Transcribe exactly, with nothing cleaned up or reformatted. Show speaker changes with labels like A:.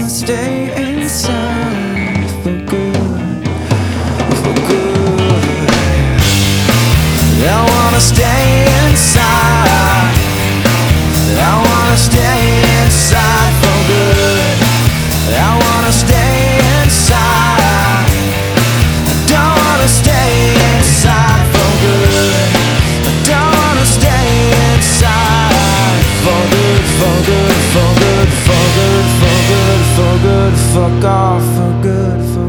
A: wanna stay inside for good, for good. I wanna stay inside. I wanna stay inside for good. I wanna stay inside. I don't wanna stay inside for good. I don't wanna stay inside for good, for good, for good, for good, for good, for good. Fuck off for good, for